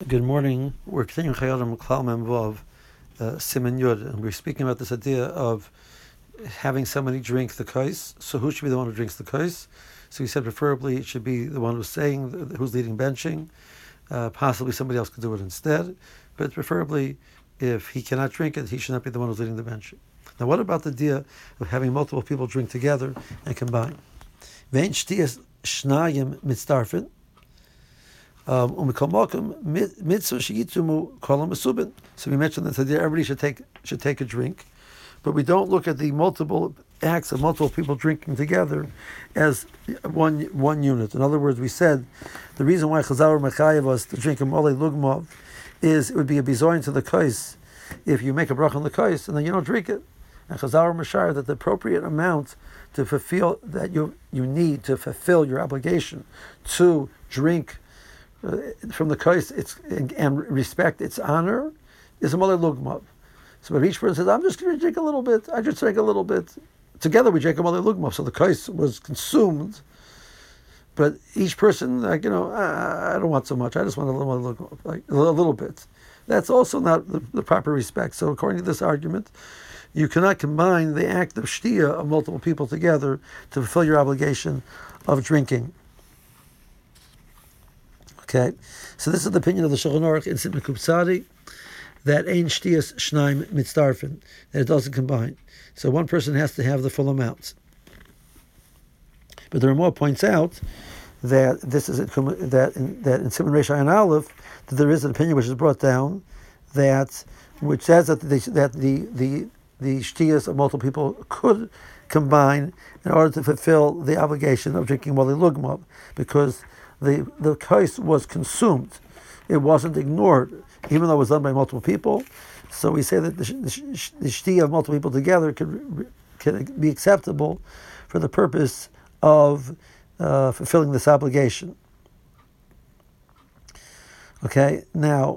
Good morning. We're continuing Chayodim Klal Mem Vav, Siman Yud, and we're speaking about this idea of having somebody drink the kais. So who should be the one who drinks the kais? So we said preferably it should be the one who's saying, who's leading benching. Possibly somebody else could do it instead, but preferably if he cannot drink it, he should not be the one who's leading the benching. Now, what about the idea of having multiple people drink together and combine? Vein shtiyas shnayim mitzdarfin. So we mentioned that today everybody should take a drink, but we don't look at the multiple acts of multiple people drinking together as one unit. In other words, we said the reason why Chazal Mechayev us to drink a Molei Lugmov is it would be a bizoin to the kais if you make a bracha on the kais and then you don't drink it. And Chazal Mashar that the appropriate amount to fulfill that you need to fulfill your obligation to drink from the kais, and respect its honor, is a Molei Lugmov. So if each person says, "I'm just going to drink a little bit," I just drink a little bit. Together we drink a Molei Lugmov. So the kais was consumed, but each person, I don't want so much. I just want a little Molei Lugmov, like a little bit. That's also not the proper respect. So according to this argument, you cannot combine the act of shtia of multiple people together to fulfill your obligation of drinking. Okay, so this is the opinion of the Shulchan Aruch in Simon Kubsadi, that ein shtiyas shnaim mitzdarfin, that it doesn't combine. So one person has to have the full amount. But the Ramah points out that this is in Simon Reish Ayin Aleph that there is an opinion which is brought down which says that the shtiyas of multiple people could combine in order to fulfill the obligation of drinking Molei Lugmov, because the kais was consumed. It wasn't ignored, even though it was done by multiple people. So we say that the shtia of multiple people together can be acceptable for the purpose of fulfilling this obligation. Okay, now,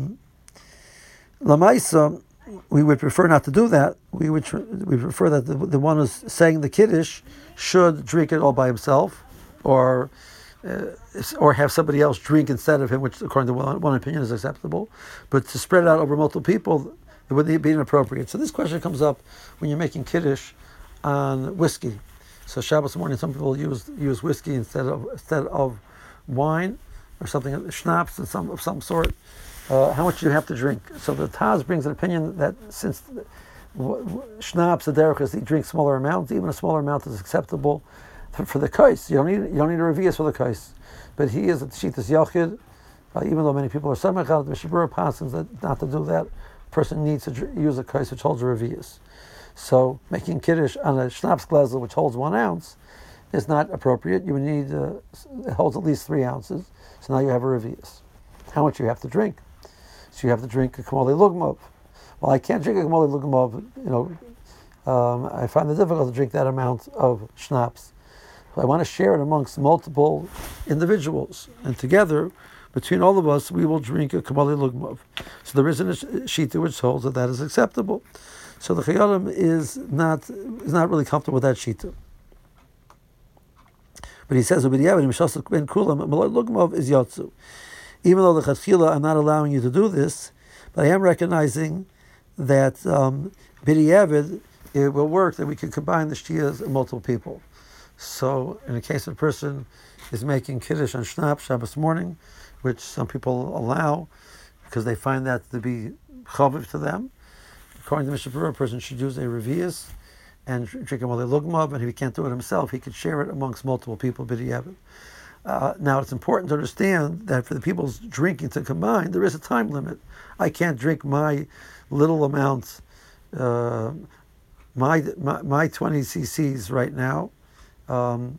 Lamaisa, we would prefer not to do that. We prefer that the one who's saying the kiddush should drink it all by himself, or have somebody else drink instead of him, which according to one opinion is acceptable. But to spread it out over multiple people, it would be inappropriate. So this question comes up when you're making kiddush on whiskey. So Shabbos morning, some people use whiskey instead of wine or something, schnapps of some sort. How much do you have to drink? So the Taz brings an opinion that since schnapps, the derech is he drinks smaller amounts, even a smaller amount is acceptable for the kais. You don't need a revius for the kais, but he is at Shitas Yochid. Even though many people are samachal, the Mishabura passes that not to do that. A person needs to use a kais which holds a revius. So making kiddush on a schnapps glazel which holds 1 ounce is not appropriate. You would need it holds at least 3 ounces. So now you have a revius. How much you have to drink? So you have to drink a Molei Lugmov. Well, I can't drink a Molei Lugmov. I find it difficult to drink that amount of schnapps. I want to share it amongst multiple individuals, and together, between all of us, we will drink a Molei Lugmov. So there isn't a shita which holds that is acceptable. So the Chayodim is not really comfortable with that shita. But he says, ben kulam Molei Lugmov is yotzu. Even though the Chatchila, I'm not allowing you to do this, but I am recognizing that b'diavad it will work, that we can combine the shtiyas of multiple people. So, in the case of a person is making kiddush on Schnapps Shabbos morning, which some people allow because they find that to be chaviv to them, according to Mishnah Berurah, a person should use a revius and drink a Molei Lugmov, and if he can't do it himself, he could share it amongst multiple people. Now, it's important to understand that for the people's drinking to combine, there is a time limit. I can't drink my little amount, my 20 cc's right now. And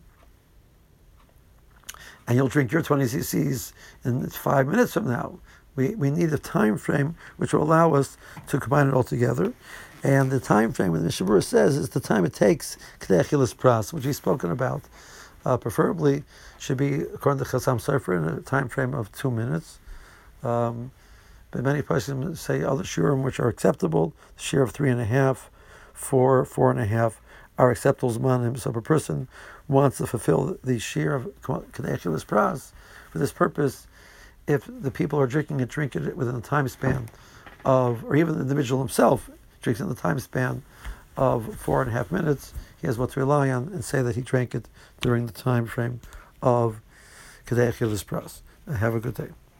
you'll drink your 20 cc's in 5 minutes from now. We need a time frame which will allow us to combine it all together. And the time frame, what the Mishnah Berurah says, is the time it takes K'nei Achilas Pras, which he's spoken about. Preferably should be, according to Chassam Sofer, in a time frame of 2 minutes. But many persons say other shiurim which are acceptable, the shiur of 3.5, 4, 4.5, are acceptable zmanim. So if a person wants to fulfill the shiur of K'nei Achilas Pras, for this purpose, if the people are drinking it, drink it within the time span of, or even the individual himself drinks in the time span of 4.5 minutes, he has what to rely on and say that he drank it during the time frame of Kedei Achilas Pras. Have a good day.